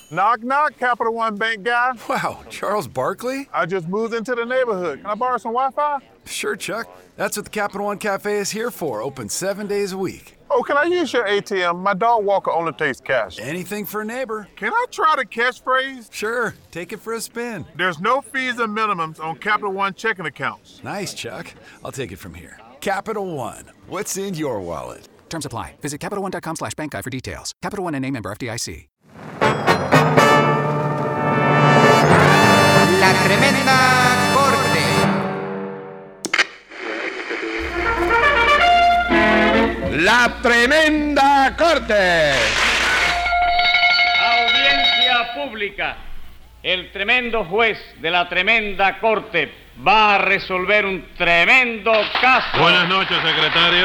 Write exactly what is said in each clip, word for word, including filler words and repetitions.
Knock, knock, Capital One Bank guy. Wow, Charles Barkley? I just moved into the neighborhood. Can I borrow some Wi-Fi? Sure, Chuck. That's what the Capital One Cafe is here for, open seven days a week. Oh, can I use your A T M? My dog Walker only takes cash. Anything for a neighbor. Can I try the catchphrase? Sure, take it for a spin. There's no fees and minimums on Capital One checking accounts. Nice, Chuck. I'll take it from here. Capital One, what's in your wallet? Terms apply. Visit Capital One dot com slash bank guide for details. Capital One N A member F D I C. La Tremenda Corte. La Tremenda Corte. Audiencia pública. El tremendo juez de la Tremenda Corte va a resolver un tremendo caso. Buenas noches, secretario.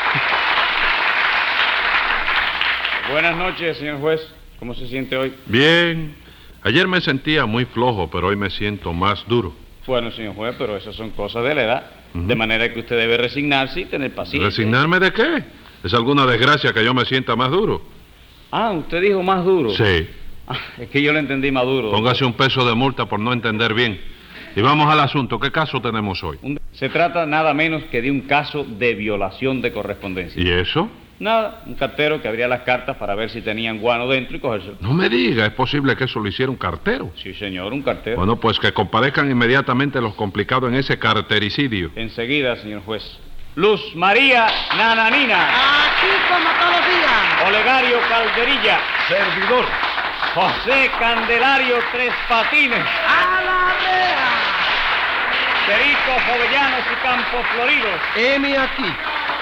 Buenas noches, señor juez. ¿Cómo se siente hoy? Bien. Ayer me sentía muy flojo, pero hoy me siento más duro. Bueno, señor juez, pero esas son cosas de la edad. Uh-huh. De manera que usted debe resignarse y tener paciencia. ¿Resignarme de qué? ¿Es alguna desgracia que yo me sienta más duro? Ah, usted dijo más duro. Sí. Ah, es que yo le entendí más duro. Póngase un peso de multa por no entender bien. Y vamos al asunto. ¿Qué caso tenemos hoy? Se trata nada menos que de un caso de violación de correspondencia. ¿Y eso? Nada, un cartero que abría las cartas para ver si tenían guano dentro y cogérselo. No me diga, ¿es posible que eso lo hiciera un cartero? Sí, señor, un cartero. Bueno, pues que comparezcan inmediatamente los complicados en ese cartericidio. Enseguida, señor juez. Luz María Nananina. Aquí como todos los días. Olegario Calderilla. Servidor. José Candelario Tres Patines. ¡A la rea! Perico Jovellanos y Campos Floridos. Heme aquí.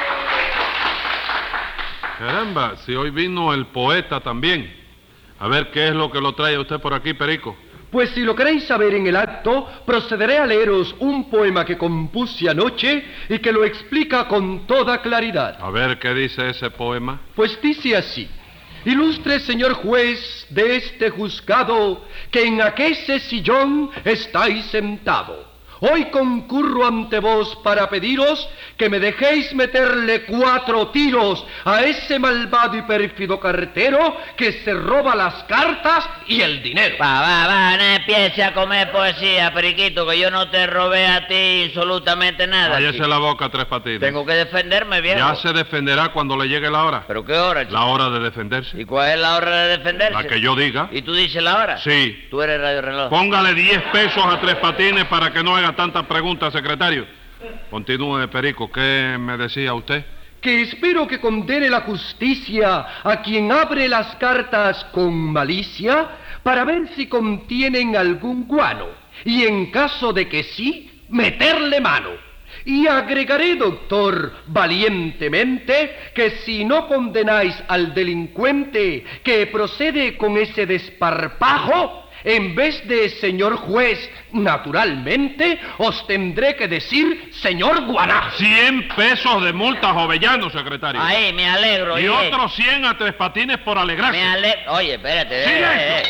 Caramba, si hoy vino el poeta también. A ver, ¿qué es lo que lo trae a usted por aquí, Perico? Pues si lo queréis saber en el acto, procederé a leeros un poema que compuse anoche y que lo explica con toda claridad. A ver, ¿qué dice ese poema? Pues dice así: Ilustre señor juez de este juzgado, que en aquese sillón estáis sentado. Hoy concurro ante vos para pediros que me dejéis meterle cuatro tiros a ese malvado y pérfido cartero que se roba las cartas y el dinero. Va, va, va, no empiece a comer poesía, Periquito, que yo no te robé a ti absolutamente nada. Cállese chico. la boca, Tres Patines. Tengo que defenderme, viejo. Ya se defenderá cuando le llegue la hora. ¿Pero qué hora, chico? La hora de defenderse. ¿Y cuál es la hora de defenderse? La que yo diga. ¿Y tú dices la hora? Sí. Tú eres Radio Reloj. Póngale diez pesos a Tres Patines para que no haga tantas preguntas, secretario. Continúe, Perico. ¿Qué me decía usted? Que espero que condene la justicia a quien abre las cartas con malicia para ver si contienen algún guano. Y en caso de que sí, meterle mano. Y agregaré, doctor, valientemente, que si no condenáis al delincuente que procede con ese desparpajo, en vez de señor juez, naturalmente, os tendré que decir señor Guaná. Cien pesos de multa, Jovellano, secretario. Ahí, me alegro. Y oye. otros cien a Tres Patines por alegrarse. Me alegro. Oye, espérate. ¡Silencio! Eh, eh.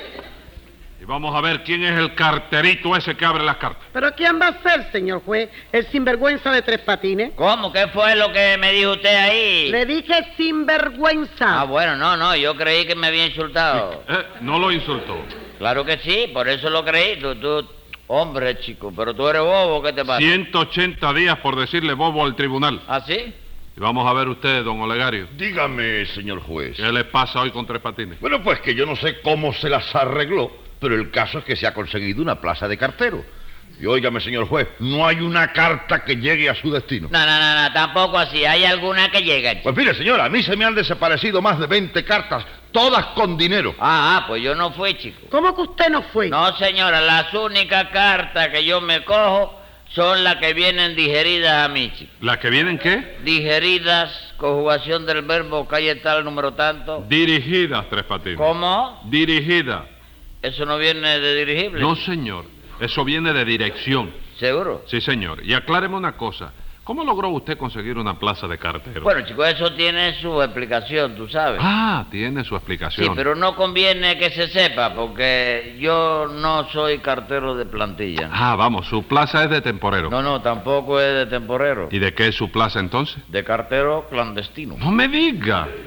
Y vamos a ver quién es el carterito ese que abre las cartas. ¿Pero quién va a ser, señor juez? ¿El sinvergüenza de Tres Patines? ¿Cómo? ¿Qué fue lo que me dijo usted ahí? Le dije sinvergüenza. Ah, bueno, no, no, yo creí que me había insultado. Eh, no lo insultó. Claro que sí, por eso lo creí. Tú, tú, hombre, chico, pero tú eres bobo, ¿qué te pasa? ciento ochenta días por decirle bobo al tribunal. ¿Ah, sí? Y vamos a ver usted, don Olegario. Dígame, señor juez. ¿Qué le pasa hoy con Tres Patines? Bueno, pues que yo no sé cómo se las arregló, pero el caso es que se ha conseguido una plaza de cartero. Y óigame, señor juez, no hay una carta que llegue a su destino. No, no, no, no, tampoco así. ¿Hay alguna que llegue, chico? Pues mire, señora, a mí se me han desaparecido más de veinte cartas, todas con dinero. Ah, ah, pues yo no fui, chico. ¿Cómo que usted no fue? No, señora, las únicas cartas que yo me cojo son las que vienen digeridas a mí, chico. ¿Las que vienen qué? Digeridas, conjugación del verbo, calle tal, número tanto. Dirigidas, Tres Patines. ¿Cómo? Dirigida. ¿Eso no viene de dirigible? No, señor. Eso viene de dirección. ¿Seguro? Sí, señor. Y acláreme una cosa. ¿Cómo logró usted conseguir una plaza de cartero? Bueno, chico, eso tiene su explicación, tú sabes. Ah, tiene su explicación. Sí, pero no conviene que se sepa, porque yo no soy cartero de plantilla. Ah, vamos, su plaza es de temporero. No, no, tampoco es de temporero. ¿Y de qué es su plaza entonces? De cartero clandestino. No me diga.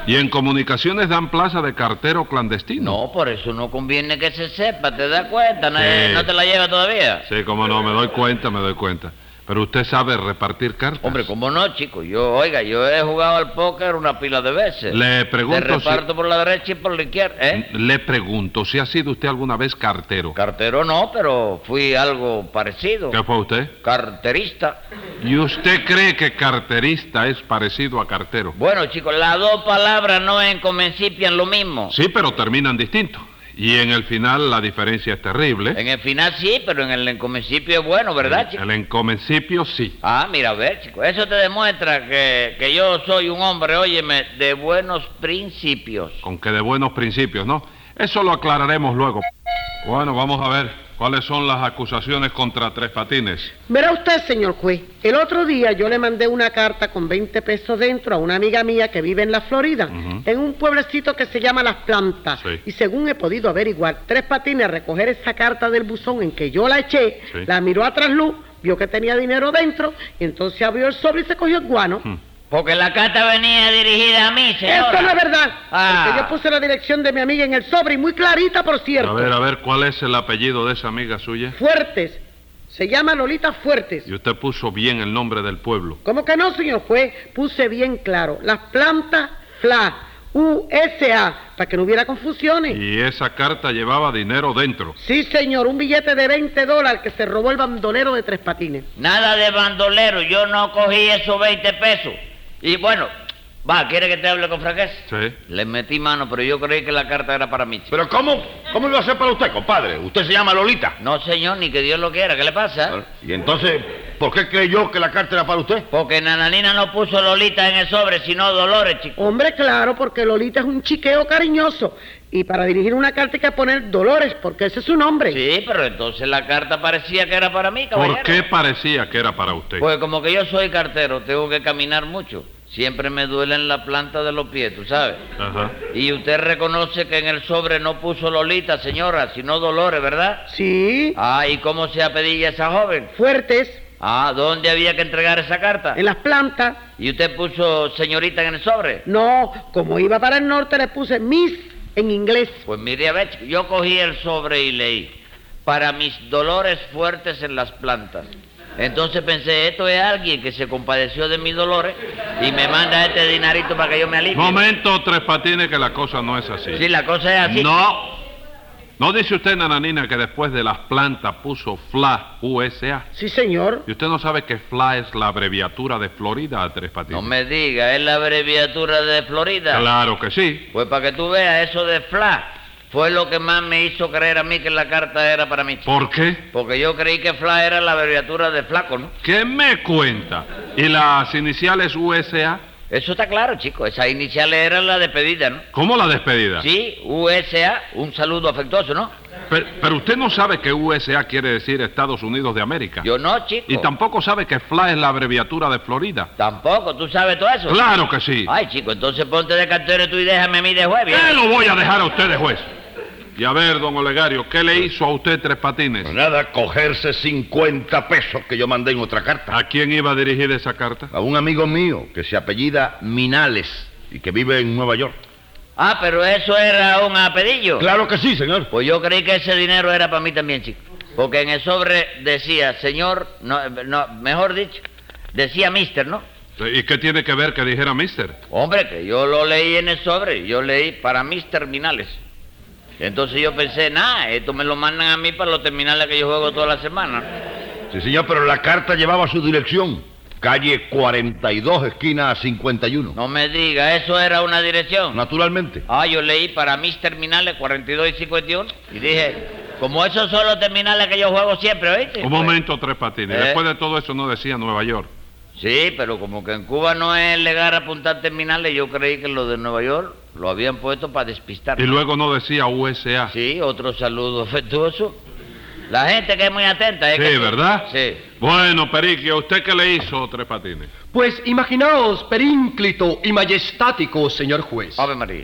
¿Y en comunicaciones dan plaza de cartero clandestino? No, por eso no conviene que se sepa, ¿te das cuenta? ¿No, Sí. ¿no te la lleva todavía? Sí, cómo no, me doy cuenta, me doy cuenta. Pero usted sabe repartir cartas. Hombre, ¿cómo no, chico? Yo, oiga, yo he jugado al póker una pila de veces. Le pregunto Te reparto si... por la derecha y por la izquierda, ¿eh? Le pregunto si ha sido usted alguna vez cartero. Cartero no, pero fui algo parecido. ¿Qué fue usted? Carterista. ¿Y usted cree que carterista es parecido a cartero? Bueno, chicos, las dos palabras no encomencipian lo mismo. Sí, pero terminan distintos. Y en el final la diferencia es terrible. En el final sí, pero en el encomencipio es bueno, ¿verdad, chico? El encomencipio sí. Ah, mira, a ver, chico, eso te demuestra que, que yo soy un hombre, óyeme, de buenos principios. Con que de buenos principios, ¿no? Eso lo aclararemos luego. Bueno, vamos a ver. ¿Cuáles son las acusaciones contra Tres Patines? Verá usted, señor juez, el otro día yo le mandé una carta con veinte pesos dentro a una amiga mía que vive en la Florida, Ujú. en un pueblecito que se llama Las Plantas. Sí. Y según he podido averiguar, Tres Patines al recoger esa carta del buzón en que yo la eché, Sí. la miró a trasluz, vio que tenía dinero dentro, y entonces abrió el sobre y se cogió el guano. Hmm. Porque la carta venía dirigida a mí, señora. Esto no es verdad, Ah. porque yo puse la dirección de mi amiga en el sobre, y muy clarita, por cierto. A ver, a ver, ¿cuál es el apellido de esa amiga suya? Fuertes. Se llama Lolita Fuertes. Y usted puso bien el nombre del pueblo. ¿Cómo que no, señor juez? Puse bien claro. Las Plantas, F L A, U S A, para que no hubiera confusiones. Y esa carta llevaba dinero dentro. Sí, señor, un billete de veinte dólares que se robó el bandolero de Tres Patines. Nada de bandolero, yo no cogí esos veinte pesos. Y bueno, va, ¿quiere que te hable con franqueza? Sí. Le metí mano, pero yo creí que la carta era para mí, chico. Pero ¿cómo? ¿Cómo iba a ser para usted, compadre? Usted se llama Lolita. No, señor, ni que Dios lo quiera, ¿qué le pasa? Y entonces, ¿por qué creyó que la carta era para usted? Porque Nananina no puso Lolita en el sobre, sino Dolores, chico. Hombre, claro, porque Lolita es un chiqueo cariñoso. Y para dirigir una carta hay que poner Dolores, porque ese es su nombre. Sí, pero entonces la carta parecía que era para mí, caballero. ¿Por qué parecía que era para usted? Pues como que yo soy cartero, tengo que caminar mucho. Siempre me duelen la planta de los pies, ¿tú sabes? Ajá. Y usted reconoce que en el sobre no puso Lolita, señora, sino Dolores, ¿verdad? Sí. Ah, ¿y cómo se apellida esa joven? Fuertes, Ah, ¿dónde había que entregar esa carta? en Las Plantas. ¿Y usted puso señorita en el sobre? No, como iba para el norte le puse Miss en inglés. Pues mire, a ver, chico, yo cogí el sobre y leí. Para mis dolores fuertes en las plantas. Entonces pensé, esto es alguien que se compadeció de mis dolores y me manda este dinarito para que yo me alivie. Momento, Tres Patines, que la cosa no es así. Sí, la cosa es así. No. ¿No dice usted, Nananina, que después de las plantas puso F L A, U S A? Sí, señor. ¿Y usted no sabe que F L A es la abreviatura de Florida, Tres Patines? No me diga, ¿es la abreviatura de Florida? Claro que sí. Pues para que tú veas, eso de F L A fue lo que más me hizo creer a mí que la carta era para mí. ¿Por qué? Porque yo creí que F L A era la abreviatura de flaco, ¿no? ¿Qué me cuenta? ¿Y las iniciales U S A? Eso está claro, chico. Esas iniciales eran la despedida, ¿no? ¿Cómo la despedida? Sí, U S A, un saludo afectuoso, ¿no? Pero, pero usted no sabe que U S A quiere decir Estados Unidos de América. Yo no, chico. Y tampoco sabe que F L A es la abreviatura de Florida. Tampoco, ¿tú sabes todo eso? Claro que sí. Ay, chico, entonces ponte de cartero tú y déjame a mí de juez, ¿bien? ¿Qué lo voy a dejar a usted de juez? Y a ver, don Olegario, ¿qué le hizo a usted Tres Patines? Pues nada, cogerse cincuenta pesos que yo mandé en otra carta. ¿A quién iba a dirigir esa carta? A un amigo mío que se apellida Minales y que vive en Nueva York. Ah, pero eso era un apellido. Claro que sí, señor. Pues yo creí que ese dinero era para mí también, chico. Porque en el sobre decía, señor, no, no, mejor dicho, decía mister, ¿no? ¿Y qué tiene que ver que dijera mister? Hombre, que yo lo leí en el sobre, yo leí para mis terminales. Entonces yo pensé, nada, esto me lo mandan a mí para los terminales que yo juego toda la semana. Sí, señor, pero la carta llevaba su dirección. Calle cuarenta y dos, esquina cincuenta y uno. No me diga, ¿eso era una dirección? Naturalmente. Ah, yo leí para mis terminales cuarenta y dos y cincuenta y uno y dije, como esos son los terminales que yo juego siempre, ¿oíste? Un momento, Tres Patines. ¿Eh? Después de todo eso no decía Nueva York. Sí, pero como que en Cuba no es legal apuntar terminales, yo creí que lo de Nueva York lo habían puesto para despistar. Y luego no decía U S A. Sí, otro saludo afectuoso. La gente que es muy atenta, ¿eh? Sí, que ¿verdad? Sí. Bueno, Periquio, ¿usted qué le hizo, Tres Patines? Pues imaginaos, perínclito y majestático, señor juez. Ave María.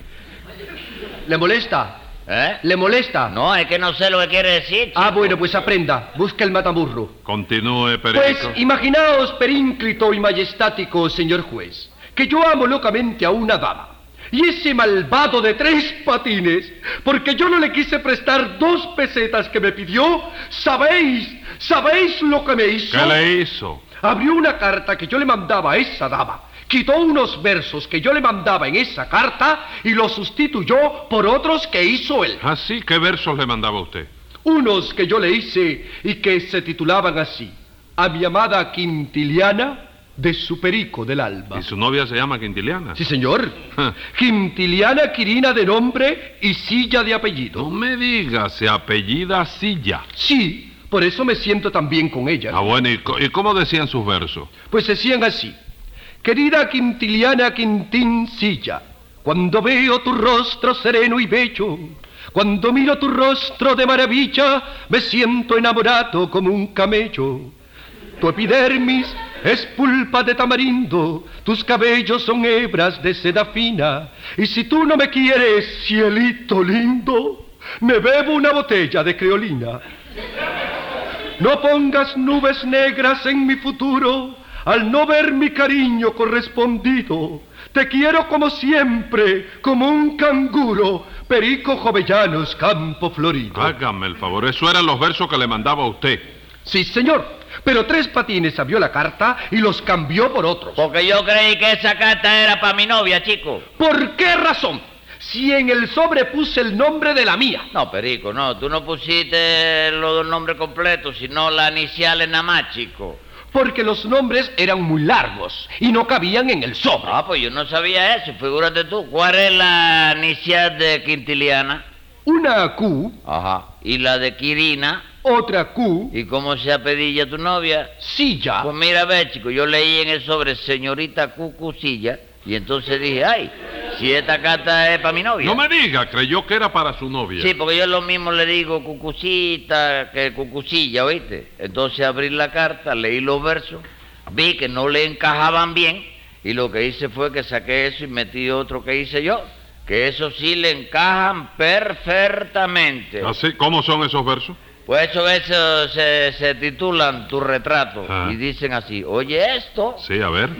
¿Le molesta? ¿Eh? ¿Le molesta? No, es que no sé lo que quiere decir, chico. Ah, bueno, pues aprenda. Busca el mataburro. Continúe, Pues Periquito. imaginaos, perínclito y majestático, señor juez, que yo amo locamente a una dama. Y ese malvado de Tres Patines, porque yo no le quise prestar dos pesetas que me pidió, ¿sabéis? ¿Sabéis lo que me hizo? ¿Qué le hizo? Abrió una carta que yo le mandaba a esa dama, quitó unos versos que yo le mandaba en esa carta y los sustituyó por otros que hizo él. ¿Ah, sí? ¿Qué versos le mandaba usted? Unos que yo le hice y que se titulaban así: a mi amada Quintiliana, de su perico del alma. ¿Y su novia se llama Quintiliana? Sí, señor. Quintiliana Quirina de nombre y Silla de apellido. No me digas, se apellida Silla. Sí, por eso me siento tan bien con ella. Ah, bueno, ¿y, ¿y cómo decían sus versos? Pues decían así: querida Quintiliana Quintín Silla, cuando veo tu rostro sereno y bello, cuando miro tu rostro de maravilla, me siento enamorado como un camello. Tu epidermis es pulpa de tamarindo, tus cabellos son hebras de seda fina, y si tú no me quieres, cielito lindo, me bebo una botella de creolina. No pongas nubes negras en mi futuro, al no ver mi cariño correspondido. Te quiero como siempre, como un canguro, Perico Jovellanos, Campo Florido. Hágame el favor, eso eran los versos que le mandaba a usted. Sí, señor. Pero Tres Patines abrió la carta y los cambió por otros. Porque yo creí que esa carta era para mi novia, chico. ¿Por qué razón? Si en el sobre puse el nombre de la mía. No, Perico, no, tú no pusiste los dos nombres completos, sino las iniciales nada más, chico. Porque los nombres eran muy largos y no cabían en el sobre. Ah, pues yo no sabía eso, figúrate tú. ¿Cuál es la inicial de Quintiliana? Una Q. Ajá. ¿Y la de Quirina? Otra Q. ¿Y cómo se apellida tu novia? Silla. Pues mira, a ver, chico, yo leí en el sobre señorita Cucucilla y entonces dije, ay, si esta carta es para mi novia. No me diga, creyó que era para su novia. Sí, porque yo lo mismo le digo Cucucita que Cucucilla, ¿oíste? Entonces abrí la carta, leí los versos, vi que no le encajaban bien y lo que hice fue que saqué eso y metí otro que hice yo, que eso sí le encajan perfectamente. ¿Así? ¿Cómo son esos versos? Pues esos versos se, se titulan Tu retrato Ah. y dicen así: oye esto. Sí, a ver.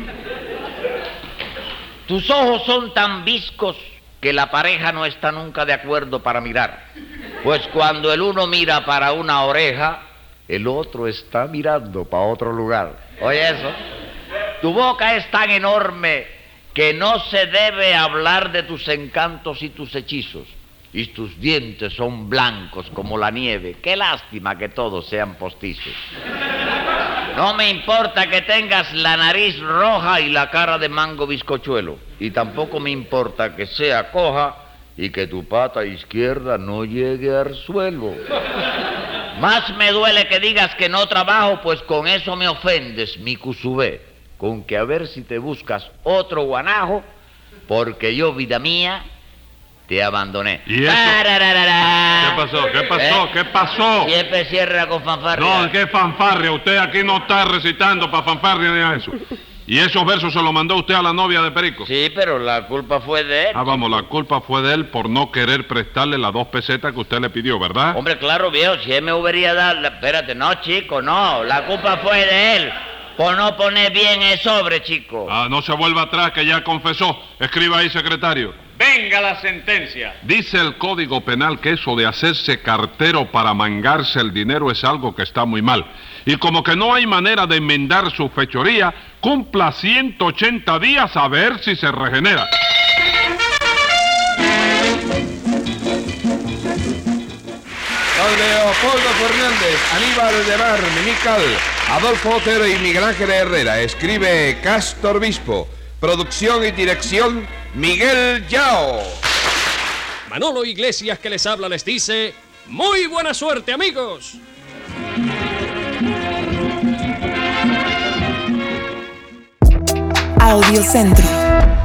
Tus ojos son tan viscos que la pareja no está nunca de acuerdo para mirar. Pues cuando el uno mira para una oreja, el otro está mirando para otro lugar. Oye eso. Tu boca es tan enorme que no se debe hablar de tus encantos y tus hechizos. Y tus dientes son blancos como la nieve. Qué lástima que todos sean postizos. No me importa que tengas la nariz roja y la cara de mango bizcochuelo. Y tampoco me importa que sea coja y que tu pata izquierda no llegue al suelo. Más me duele que digas que no trabajo, pues con eso me ofendes, mi cusubé. Con que a ver si te buscas otro guanajo, porque yo, vida mía, te abandoné. ¿Y eso? ¿Qué pasó? ¿Qué pasó? ¿Eh? ¿Qué pasó? Siempre cierra con fanfarria. No, ¿qué fanfarria? Usted aquí no está recitando para fanfarria ni a eso. ¿Y esos versos se los mandó usted a la novia de Perico? Sí, pero la culpa fue de él. Ah, vamos, la culpa fue de él por no querer prestarle las dos pesetas que usted le pidió, ¿verdad? Hombre, claro, viejo, si él me hubiera dado... la- Espérate, no, chico, no. La culpa fue de él por no poner bien el sobre, chico. Ah, no se vuelva atrás, que ya confesó. Escriba ahí, secretario. Venga la sentencia. Dice el Código Penal que eso de hacerse cartero para mangarse el dinero es algo que está muy mal. Y como que no hay manera de enmendar su fechoría, cumpla ciento ochenta días a ver si se regenera. Don Leopoldo Fernández, Aníbal de Mar, Mimical, Adolfo Otero y Miguel Ángel Herrera. Escribe Castor Bispo. Producción y dirección, Miguel Yao. Manolo Iglesias, que les habla, les dice: ¡muy buena suerte, amigos! Audiocentro.